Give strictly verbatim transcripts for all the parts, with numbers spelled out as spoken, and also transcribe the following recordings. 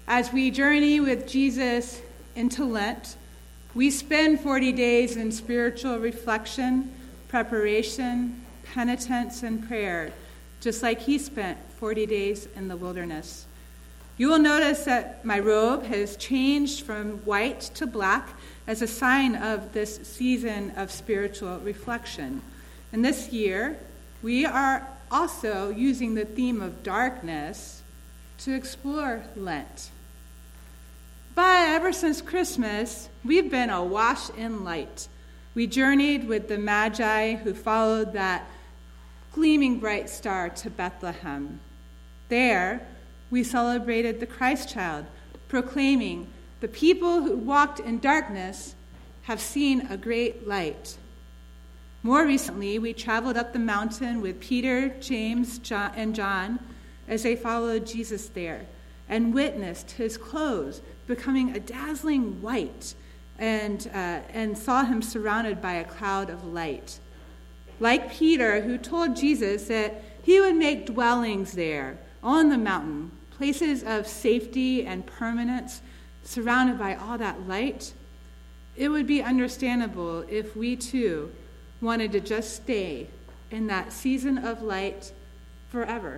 As we journey with Jesus into Lent, we spend forty days in spiritual reflection, preparation, penitence, and prayer, just like he spent forty days in the wilderness. You will notice that my robe has changed from white to black as a sign of this season of spiritual reflection. And this year, we are also using the theme of darkness to explore Lent. But ever since Christmas, we've been awash in light. We journeyed with the Magi who followed that gleaming bright star to Bethlehem. There, we celebrated the Christ child, proclaiming, "The people who walked in darkness have seen a great light." More recently, we traveled up the mountain with Peter, James, John, and John as they followed Jesus there and witnessed his clothes becoming a dazzling white and, uh, and saw him surrounded by a cloud of light. Like Peter, who told Jesus that he would make dwellings there on the mountain, places of safety and permanence, surrounded by all that light, it would be understandable if we too wanted to just stay in that season of light forever.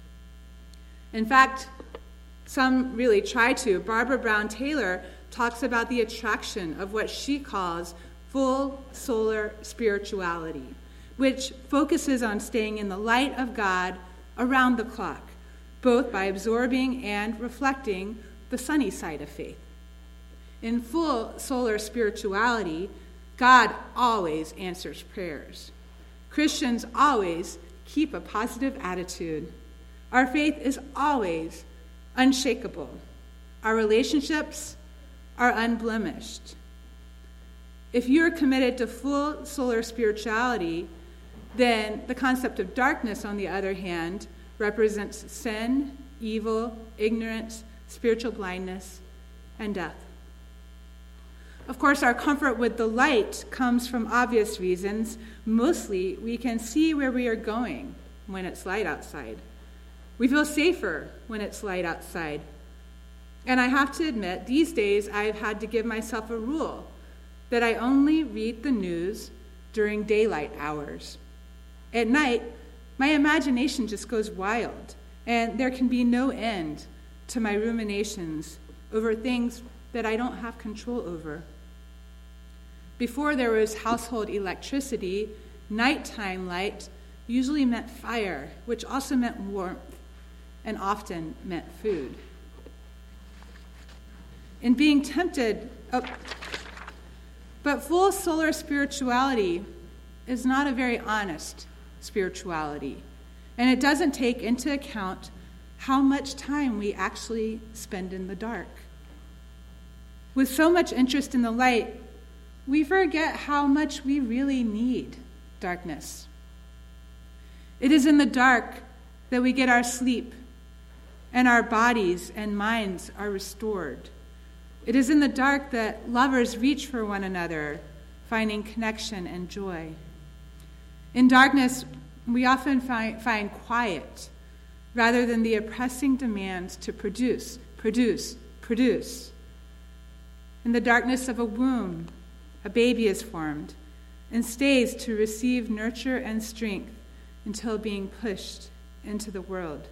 In fact, some really try to. Barbara Brown Taylor talks about the attraction of what she calls full solar spirituality, which focuses on staying in the light of God around the clock, both by absorbing and reflecting the sunny side of faith. In full solar spirituality, God always answers prayers. Christians always keep a positive attitude. Our faith is always unshakable. Our relationships are unblemished. If you're committed to full solar spirituality, then the concept of darkness, on the other hand, represents sin, evil, ignorance, spiritual blindness, and death. Of course, our comfort with the light comes from obvious reasons. Mostly, we can see where we are going when it's light outside. We feel safer when it's light outside. And I have to admit, these days I've had to give myself a rule that I only read the news during daylight hours. At night, my imagination just goes wild, and there can be no end to my ruminations over things that I don't have control over. Before there was household electricity, nighttime light usually meant fire, which also meant warmth, and often meant food. In being tempted, oh, but full solar spirituality is not a very honest spirituality, and it doesn't take into account how much time we actually spend in the dark. With so much interest in the light, we forget how much we really need darkness. It is in the dark that we get our sleep, and our bodies and minds are restored. It is in the dark that lovers reach for one another, finding connection and joy. In darkness, we often find, find quiet, rather than the oppressing demands to produce, produce, produce. In the darkness of a womb, a baby is formed and stays to receive nurture and strength until being pushed into the world.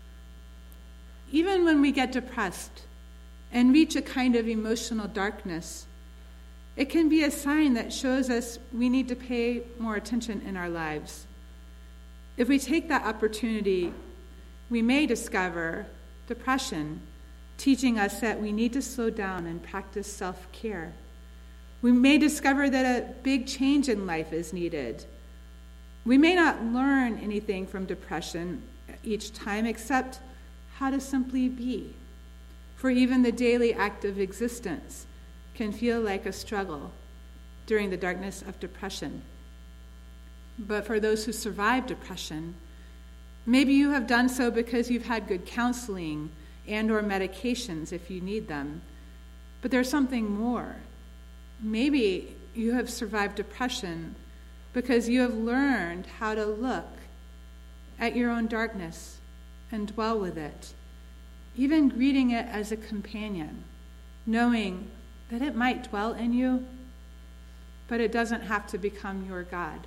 Even when we get depressed and reach a kind of emotional darkness, it can be a sign that shows us we need to pay more attention in our lives. If we take that opportunity, we may discover depression, teaching us that we need to slow down and practice self-care. We may discover that a big change in life is needed. We may not learn anything from depression each time except how to simply be. For even the daily act of existence can feel like a struggle during the darkness of depression. But for those who survive depression, maybe you have done so because you've had good counseling and or medications if you need them. But there's something more. Maybe you have survived depression because you have learned how to look at your own darkness and dwell with it, even greeting it as a companion, knowing that it might dwell in you, but it doesn't have to become your God.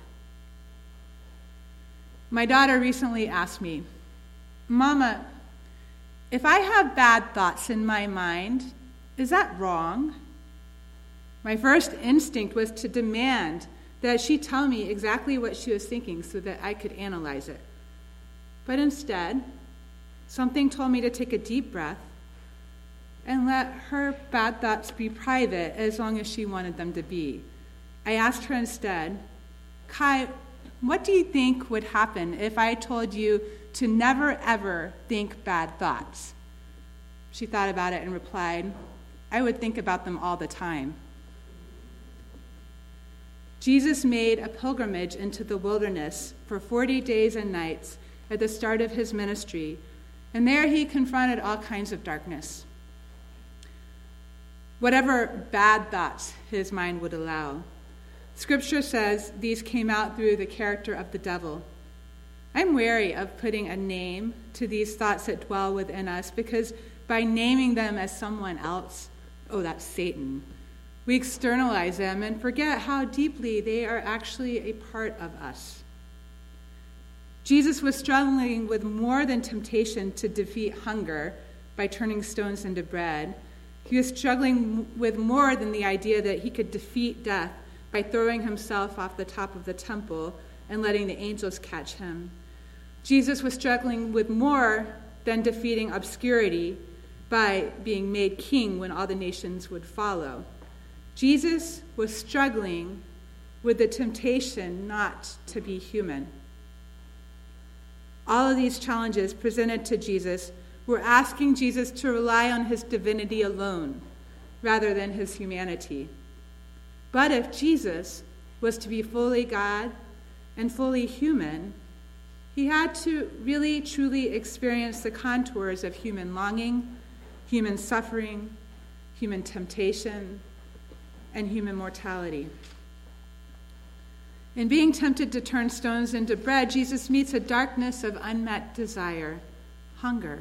My daughter recently asked me, Mama, if I have bad thoughts in my mind, is that wrong? My first instinct was to demand that she tell me exactly what she was thinking so that I could analyze it. But instead, something told me to take a deep breath and let her bad thoughts be private as long as she wanted them to be. I asked her instead, Kai, what do you think would happen if I told you to never ever think bad thoughts? She thought about it and replied, I would think about them all the time. Jesus made a pilgrimage into the wilderness for forty days and nights at the start of his ministry, and there he confronted all kinds of darkness. Whatever bad thoughts his mind would allow. Scripture says these came out through the character of the devil. I'm wary of putting a name to these thoughts that dwell within us because by naming them as someone else, oh, that's Satan, we externalize them and forget how deeply they are actually a part of us. Jesus was struggling with more than temptation to defeat hunger by turning stones into bread. He was struggling with more than the idea that he could defeat death by throwing himself off the top of the temple and letting the angels catch him. Jesus was struggling with more than defeating obscurity by being made king when all the nations would follow. Jesus was struggling with the temptation not to be human. All of these challenges presented to Jesus were asking Jesus to rely on his divinity alone rather than his humanity. But if Jesus was to be fully God and fully human, he had to really truly experience the contours of human longing, human suffering, human temptation, and human mortality. In being tempted to turn stones into bread, Jesus meets a darkness of unmet desire, hunger.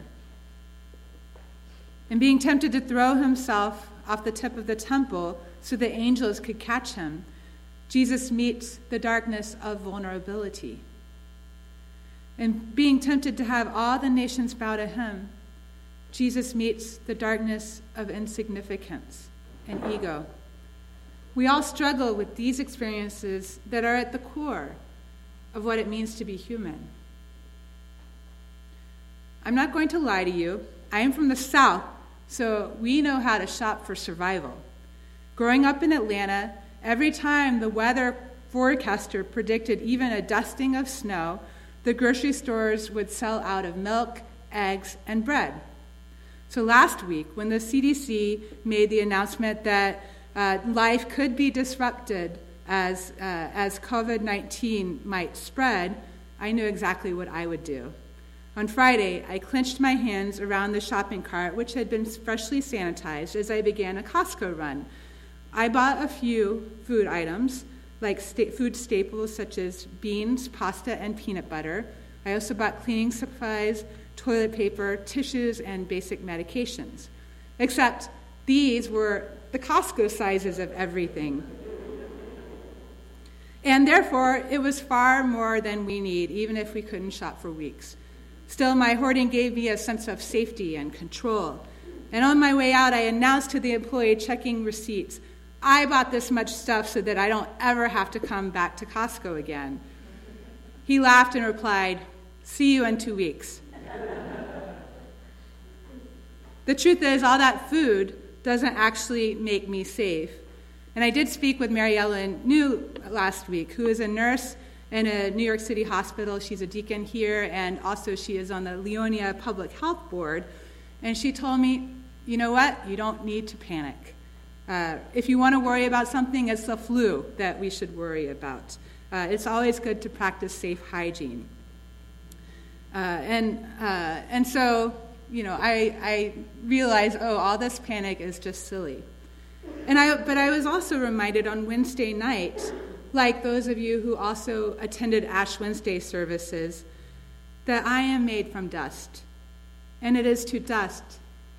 In being tempted to throw himself off the tip of the temple so the angels could catch him, Jesus meets the darkness of vulnerability. In being tempted to have all the nations bow to him, Jesus meets the darkness of insignificance and ego. We all struggle with these experiences that are at the core of what it means to be human. I'm not going to lie to you. I am from the South, so we know how to shop for survival. Growing up in Atlanta, every time the weather forecaster predicted even a dusting of snow, the grocery stores would sell out of milk, eggs, and bread. So last week, when the C D C made the announcement that uh, life could be disrupted as uh, as covid nineteen might spread, I knew exactly what I would do. On Friday, I clenched my hands around the shopping cart, which had been freshly sanitized, as I began a Costco run. I bought a few food items, like sta- food staples such as beans, pasta, and peanut butter. I also bought cleaning supplies, toilet paper, tissues, and basic medications. Except these were the Costco sizes of everything. And therefore, it was far more than we need, even if we couldn't shop for weeks. Still, my hoarding gave me a sense of safety and control. And on my way out, I announced to the employee checking receipts, I bought this much stuff so that I don't ever have to come back to Costco again. He laughed and replied, see you in two weeks. The truth is, all that food doesn't actually make me safe. And I did speak with Mary Ellen New last week, who is a nurse in a New York City hospital. She's a deacon here, and also she is on the Leonia Public Health Board. And she told me, you know what? You don't need to panic. Uh, if you want to worry about something, it's the flu that we should worry about. Uh, it's always good to practice safe hygiene. Uh, and uh, and so, you know, I, I realized, oh, all this panic is just silly. And I, but I was also reminded on Wednesday night, like those of you who also attended Ash Wednesday services, that I am made from dust, and it is to dust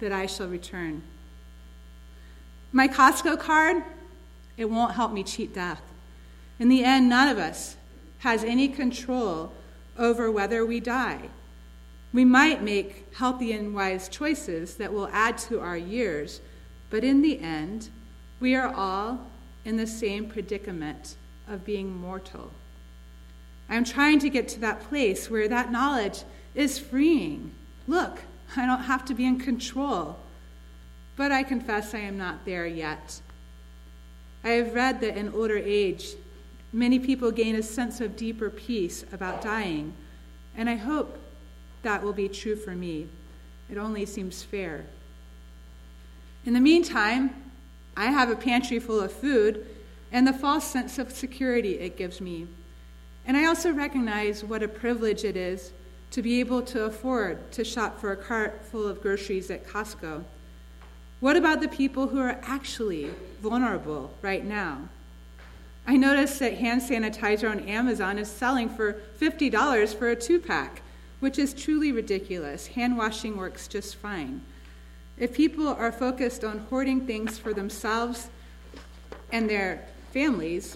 that I shall return. My Costco card, it won't help me cheat death. In the end, none of us has any control over whether we die. We might make healthy and wise choices that will add to our years, but in the end, we are all in the same predicament of being mortal. I'm trying to get to that place where that knowledge is freeing. Look, I don't have to be in control. But I confess I am not there yet. I have read that in older age, many people gain a sense of deeper peace about dying, and I hope that will be true for me. It only seems fair. In the meantime, I have a pantry full of food and the false sense of security it gives me. And I also recognize what a privilege it is to be able to afford to shop for a cart full of groceries at Costco. What about the people who are actually vulnerable right now? I noticed that hand sanitizer on Amazon is selling for fifty dollars for a two-pack, which is truly ridiculous. Hand washing works just fine. If people are focused on hoarding things for themselves and their families,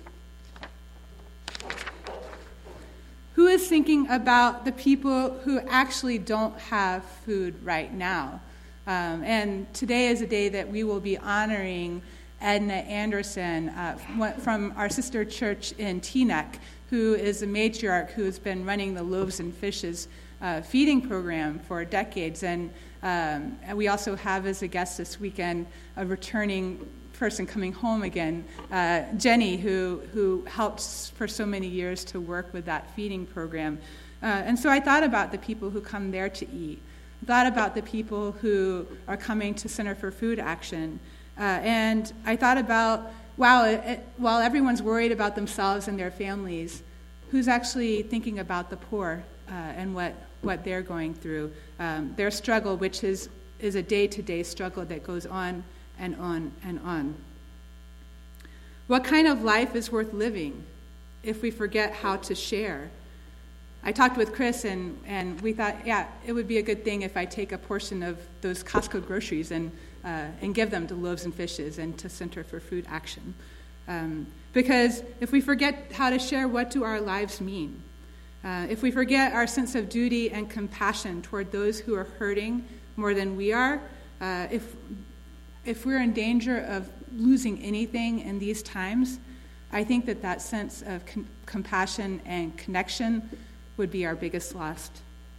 who is thinking about the people who actually don't have food right now? Um, and today is a day that we will be honoring Edna Anderson uh, from our sister church in Teaneck, who is a matriarch who has been running the Loaves and Fishes uh, feeding program for decades. And, um, and we also have as a guest this weekend a returning person coming home again, uh, Jenny, who, who helped for so many years to work with that feeding program. Uh, and so I thought about the people who come there to eat. Thought about the people who are coming to Center for Food Action. Uh, and I thought about, wow, it, it, while everyone's worried about themselves and their families, who's actually thinking about the poor uh, and what, what they're going through, um, their struggle, which is, is a day-to-day struggle that goes on and on and on. What kind of life is worth living if we forget how to share? I talked with Chris, and, and we thought, yeah, it would be a good thing if I take a portion of those Costco groceries and uh, and give them to Loaves and Fishes and to Center for Food Action. Um, because if we forget how to share, what do our lives mean? Uh, if we forget our sense of duty and compassion toward those who are hurting more than we are, uh, if if we're in danger of losing anything in these times, I think that that sense of com- compassion and connection would be our biggest loss.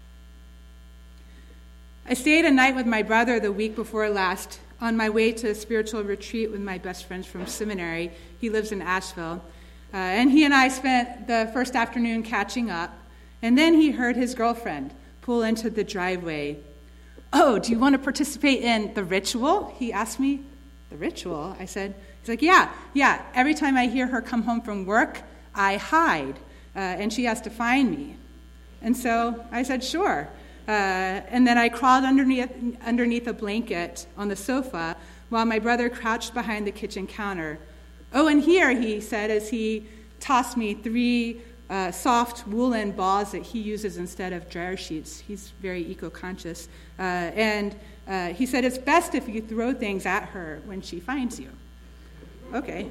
I stayed a night with my brother the week before last on my way to a spiritual retreat with my best friends from seminary. He lives in Asheville. Uh, and he and I spent the first afternoon catching up. And then he heard his girlfriend pull into the driveway. "Oh, do you want to participate in the ritual?" He asked me. "The ritual?" I said. He's like, yeah, yeah. Every time I hear her come home from work, I hide. Uh, and she has to find me. And so I said, sure. Uh, and then I crawled underneath, underneath a blanket on the sofa while my brother crouched behind the kitchen counter. "Oh, and here," he said as he tossed me three uh, soft woolen balls that he uses instead of dryer sheets. He's very eco-conscious. Uh, and uh, he said, "It's best if you throw things at her when she finds you." Okay.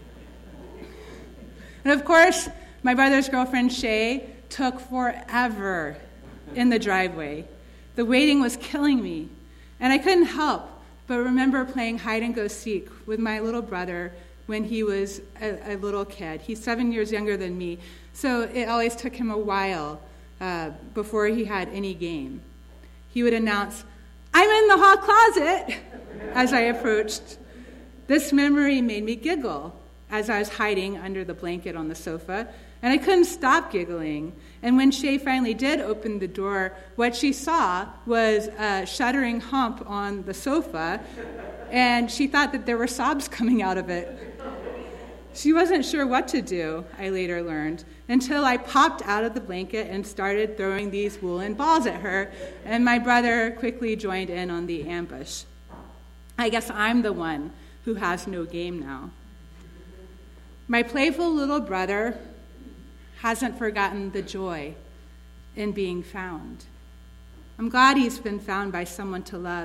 And of course, my brother's girlfriend, Shay, took forever in the driveway. The waiting was killing me, and I couldn't help but remember playing hide-and-go-seek with my little brother when he was a, a little kid. He's seven years younger than me, so it always took him a while uh, before he had any game. He would announce, "I'm in the hall closet," as I approached. This memory made me giggle as I was hiding under the blanket on the sofa, and I couldn't stop giggling. And when Shay finally did open the door, what she saw was a shuddering hump on the sofa, and she thought that there were sobs coming out of it. She wasn't sure what to do, I later learned, until I popped out of the blanket and started throwing these woolen balls at her, and my brother quickly joined in on the ambush. I guess I'm the one who has no game now. My playful little brother hasn't forgotten the joy in being found. I'm glad he's been found by someone to love,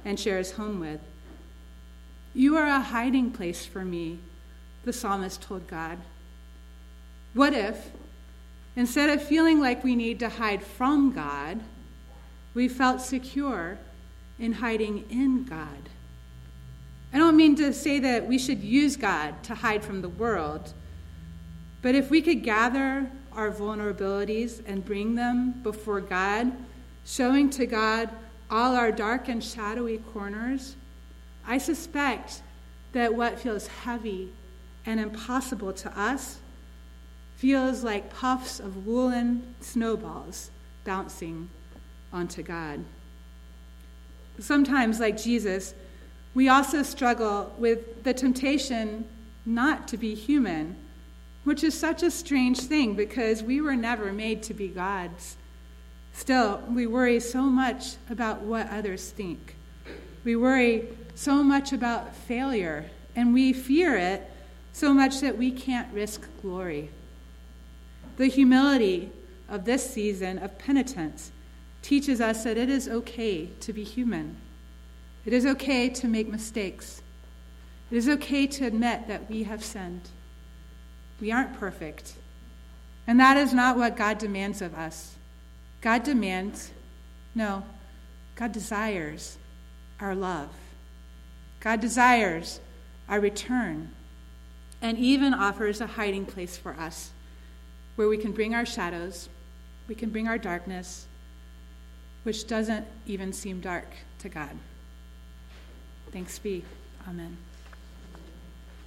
and shares home with. You are a hiding place for me, the psalmist told God. What if, instead of feeling like we need to hide from God, we felt secure in hiding in God? I don't mean to say that we should use God to hide from the world, but if we could gather our vulnerabilities and bring them before God, showing to God all our dark and shadowy corners, I suspect that what feels heavy and impossible to us feels like puffs of woolen snowballs bouncing onto God. Sometimes, like Jesus, we also struggle with the temptation not to be human, which is such a strange thing because we were never made to be gods. Still, we worry so much about what others think. We worry so much about failure, and we fear it so much that we can't risk glory. The humility of this season of penitence teaches us that it is okay to be human. It is okay to make mistakes. It is okay to admit that we have sinned. We aren't perfect. And that is not what God demands of us. God demands, no, God desires our love. God desires our return, and even offers a hiding place for us where we can bring our shadows, we can bring our darkness, which doesn't even seem dark to God. Thanks be. Amen.